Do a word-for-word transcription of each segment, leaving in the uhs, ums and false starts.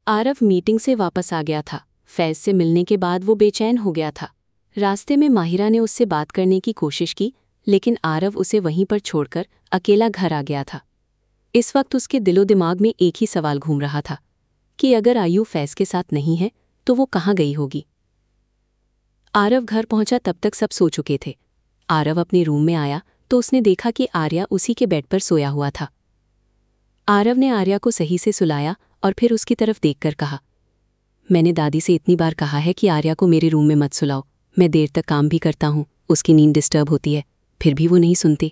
Aarav meeting से वापस आ गया था। फैज़ से मिलने के बाद वो बेचैन हो गया था। रास्ते में माहिरा ने उससे बात करने की कोशिश की, लेकिन आरव उसे वहीं पर छोड़कर अकेला घर आ गया था। इस वक्त उसके दिलो दिमाग में एक ही सवाल घूम रहा था कि अगर आयु फैज़ के साथ नहीं है तो वो कहाँ गई होगी। आरव घर पहुंचा तब तक सब सो चुके थे। आरव अपने रूम में आया तो उसने देखा कि आर्या उसी के बेड पर सोया हुआ था। आरव ने आर्या को सही से सुलाया और फिर उसकी तरफ देखकर कहा, मैंने दादी से इतनी बार कहा है कि आर्या को मेरे रूम में मत सुलाओ। मैं देर तक काम भी करता हूँ, उसकी नींद डिस्टर्ब होती है, फिर भी वो नहीं सुनती।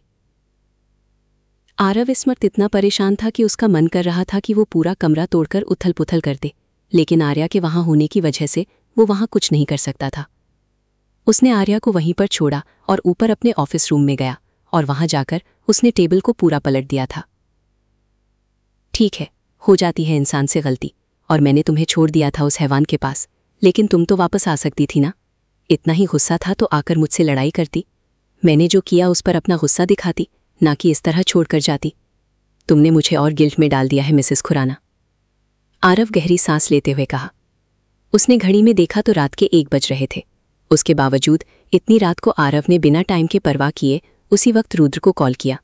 आरव इस वक्त इतना परेशान था कि उसका मन कर रहा था कि वो पूरा कमरा तोड़कर उथल पुथल कर दे, लेकिन आर्या के वहाँ होने की वजह से वो वहाँ कुछ नहीं कर सकता था। उसने आर्या को वहीं पर छोड़ा और ऊपर अपने ऑफिस रूम में गया और वहाँ जाकर उसने टेबल को पूरा पलट दिया था। ठीक है, हो जाती है इंसान से गलती, और मैंने तुम्हें छोड़ दिया था उस हैवान के पास, लेकिन तुम तो वापस आ सकती थी ना। इतना ही गुस्सा था तो आकर मुझसे लड़ाई करती। मैंने जो किया उस पर अपना गुस्सा दिखाती, ना कि इस तरह छोड़कर जाती। तुमने मुझे और गिल्ट में डाल दिया है मिसेस खुराना। आरव गहरी सांस लेते हुए कहा। उसने घड़ी में देखा तो रात के एक बज रहे थे। उसके बावजूद इतनी रात को आरव ने बिना टाइम के परवाह किए उसी वक्त रुद्र को कॉल किया।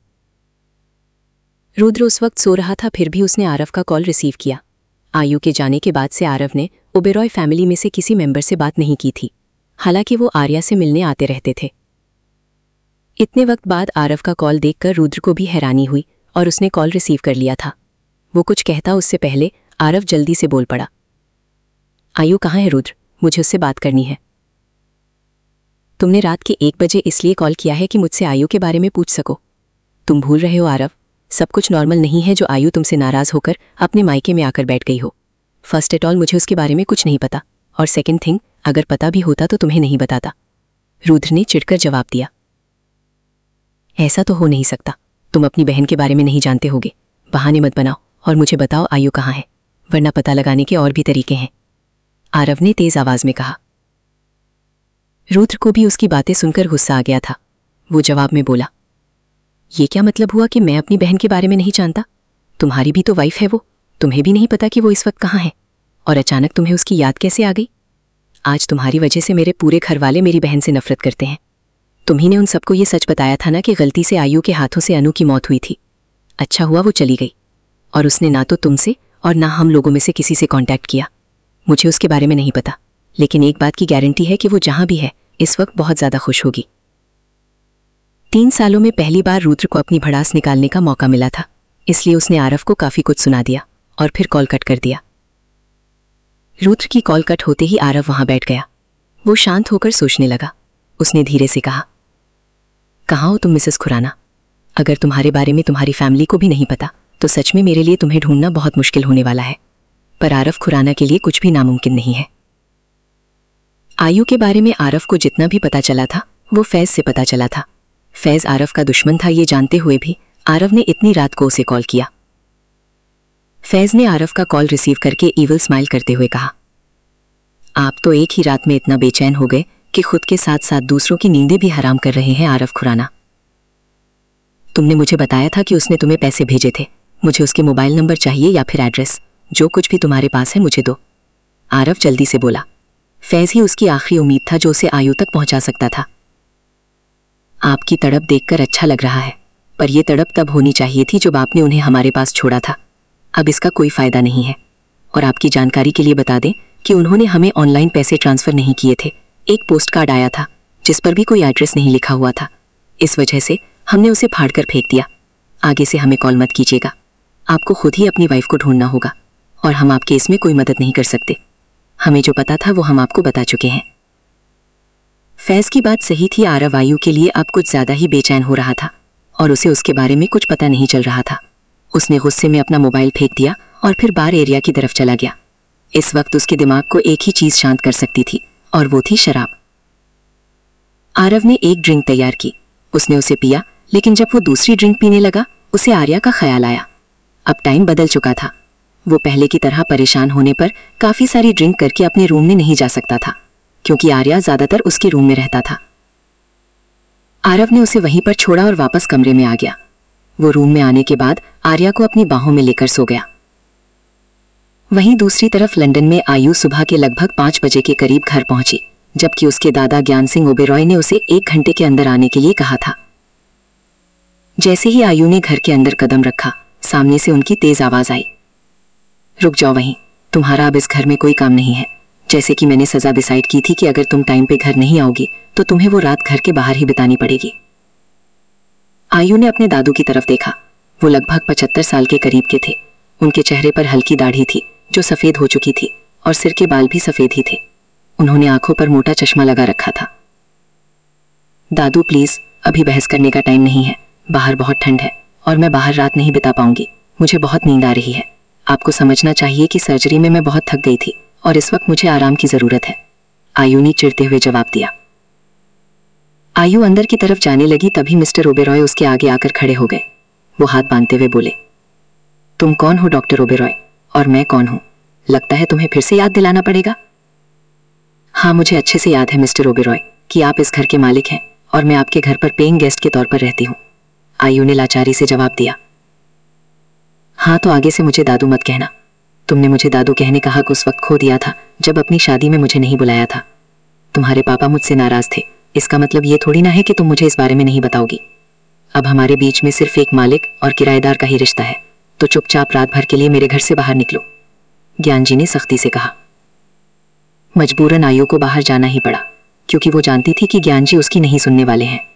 रुद्र उस वक्त सो रहा था, फिर भी उसने आरव का कॉल रिसीव किया। आयु के जाने के बाद से आरव ने ओबेरॉय फैमिली में से किसी मेंबर से बात नहीं की थी, हालांकि वो आर्या से मिलने आते रहते थे। इतने वक्त बाद आरव का कॉल देखकर रुद्र को भी हैरानी हुई और उसने कॉल रिसीव कर लिया था। वो कुछ कहता उससे पहले आरव जल्दी से बोल पड़ा, आयु कहाँ है रुद्र, मुझे उससे बात करनी है। तुमने रात के एक बजे इसलिए कॉल किया है कि मुझसे आयु के बारे में पूछ सको। तुम भूल रहे हो आरव, सब कुछ नॉर्मल नहीं है जो आयु तुमसे नाराज होकर अपने मायके में आकर बैठ गई हो। फर्स्ट एट ऑल मुझे उसके बारे में कुछ नहीं पता, और सेकंड थिंग, अगर पता भी होता तो तुम्हें नहीं बताता। रुद्र ने चिढ़कर जवाब दिया। ऐसा तो हो नहीं सकता, तुम अपनी बहन के बारे में नहीं जानते होगे। बहाने मत बनाओ और मुझे बताओ आयु कहाँ है, वरना पता लगाने के और भी तरीके हैं, आरव ने तेज आवाज में कहा। रुद्र को भी उसकी बातें सुनकर गुस्सा आ गया था। वो जवाब में बोला, ये क्या मतलब हुआ कि मैं अपनी बहन के बारे में नहीं जानता? तुम्हारी भी तो वाइफ है वो, तुम्हें भी नहीं पता कि वो इस वक्त कहाँ है, और अचानक तुम्हें उसकी याद कैसे आ गई? आज तुम्हारी वजह से मेरे पूरे घर वाले मेरी बहन से नफरत करते हैं। तुम्ही ने उन सबको ये सच बताया था ना कि गलती से आयु के हाथों से अनु की मौत हुई थी। अच्छा हुआ वो चली गई, और उसने ना तो तुमसे और ना हम लोगों में से किसी से कांटेक्ट किया। मुझे उसके बारे में नहीं पता, लेकिन एक बात की गारंटी है कि वो जहां भी है इस वक्त बहुत ज्यादा खुश होगी। तीन सालों में पहली बार रुद्र को अपनी भड़ास निकालने का मौका मिला था, इसलिए उसने आरव को काफी कुछ सुना दिया और फिर कॉल कट कर दिया। रुद्र की कॉल कट होते ही आरव वहां बैठ गया। वो शांत होकर सोचने लगा। उसने धीरे से कहा, कहाँ हो तुम मिसेस खुराना? अगर तुम्हारे बारे में तुम्हारी फैमिली को भी नहीं पता तो सच में मेरे लिए तुम्हें ढूंढना बहुत मुश्किल होने वाला है, पर आरव खुराना के लिए कुछ भी नामुमकिन नहीं है। आयु के बारे में आरव को जितना भी पता चला था वो फैज से पता चला था। फैज आरव का दुश्मन था, ये जानते हुए भी आरव ने इतनी रात को उसे कॉल किया। फैज ने आरव का कॉल रिसीव करके ईविल स्माइल करते हुए कहा, आप तो एक ही रात में इतना बेचैन हो गए कि खुद के साथ साथ दूसरों की नींदें भी हराम कर रहे हैं आरव खुराना। तुमने मुझे बताया था कि उसने तुम्हें पैसे भेजे थे। मुझे उसके मोबाइल नंबर चाहिए या फिर एड्रेस, जो कुछ भी तुम्हारे पास है मुझे दो, आरव जल्दी से बोला। फैज ही उसकी आखिरी उम्मीद था जो उसे आयु तक पहुंचा सकता था। आपकी तड़प देखकर अच्छा लग रहा है, पर यह तड़प तब होनी चाहिए थी जब आपने उन्हें हमारे पास छोड़ा था। अब इसका कोई फायदा नहीं है। और आपकी जानकारी के लिए बता दें कि उन्होंने हमें ऑनलाइन पैसे ट्रांसफर नहीं किए थे। एक पोस्ट कार्ड आया था जिस पर भी कोई एड्रेस नहीं लिखा हुआ था, इस वजह से हमने उसे फाड़कर फेंक दिया। आगे से हमें कॉल मत कीजिएगा, आपको खुद ही अपनी वाइफ को ढूंढना होगा, और हम आपके इसमें कोई मदद नहीं कर सकते। हमें जो पता था वो हम आपको बता चुके हैं। फैज की बात सही थी, आरव आयु के लिए अब कुछ ज्यादा ही बेचैन हो रहा था और उसे उसके बारे में कुछ पता नहीं चल रहा था। उसने गुस्से में अपना मोबाइल फेंक दिया और फिर बार एरिया की तरफ चला गया। इस वक्त उसके दिमाग को एक ही चीज शांत कर सकती थी, और वो थी शराब। आरव ने एक ड्रिंक तैयार की, उसने उसे पिया, लेकिन जब वो दूसरी ड्रिंक पीने लगा उसे आर्या का ख्याल आया। अब टाइम बदल चुका था। वो पहले की तरह परेशान होने पर काफी सारी ड्रिंक करके अपने रूम में नहीं जा सकता था, क्योंकि आर्या ज्यादातर उसके रूम में रहता था। आरव ने उसे वहीं पर छोड़ा और वापस कमरे में आ गया। वो रूम में आने के बाद आर्या को अपनी बाहों में लेकर सो गया। वहीं दूसरी तरफ लंदन में आयु सुबह के लगभग पाँच बजे के करीब घर पहुंची, जबकि उसके दादा ज्ञान सिंह ओबेरॉय ने उसे एक घंटे के अंदर आने के लिए कहा था। जैसे ही आयु ने घर के अंदर कदम रखा, सामने से उनकी तेज आवाज आई, रुक जाओ वहीं, तुम्हारा अब इस घर में कोई काम नहीं है। जैसे कि मैंने सजा डिसाइड की थी कि अगर तुम टाइम पे घर नहीं आओगी तो तुम्हें वो रात घर के बाहर ही बितानी पड़ेगी। आयु ने अपने दादू की तरफ देखा। वो लगभग पचहत्तर साल के करीब के थे। उनके चेहरे पर हल्की दाढ़ी थी जो सफेद हो चुकी थी और सिर के बाल भी सफेद ही थे। उन्होंने आंखों पर मोटा चश्मा लगा रखा था। दादू प्लीज, अभी बहस करने का टाइम नहीं है। बाहर बहुत ठंड है और मैं बाहर रात नहीं बिता पाऊंगी। मुझे बहुत नींद आ रही है। आपको समझना चाहिए कि सर्जरी में मैं बहुत थक गई थी और इस वक्त मुझे आराम की जरूरत है, आयु ने चिढ़ते हुए जवाब दिया। आयु अंदर की तरफ जाने लगी, तभी मिस्टर ओबेरॉय उसके आगे आकर खड़े हो गए। वो हाथ बांधते हुए बोले, तुम कौन हो डॉक्टर ओबेरॉय, और मैं कौन हूं? लगता है तुम्हें फिर से याद दिलाना पड़ेगा। हाँ, मुझे अच्छे से याद है मिस्टर ओबेरॉय कि आप इस घर के मालिक हैं और मैं आपके घर पर पेइंग गेस्ट के तौर पर रहती हूँ, आयु ने लाचारी से जवाब दिया। हाँ, तो आगे से मुझे दादू मत कहना। तुमने मुझे दादू कहने का हक उस वक्त खो दिया था जब अपनी शादी में मुझे नहीं बुलाया था। तुम्हारे पापा मुझसे नाराज थे, इसका मतलब ये थोड़ी ना है कि तुम मुझे इस बारे में नहीं बताओगी। अब हमारे बीच में सिर्फ एक मालिक और किराएदार का ही रिश्ता है, तो चुपचाप रात भर के लिए मेरे घर से बाहर निकलो, ज्ञान जी ने सख्ती से कहा। मजबूरन आयु को बाहर जाना ही पड़ा, क्योंकि वो जानती थी कि ज्ञान जी उसकी नहीं सुनने वाले हैं।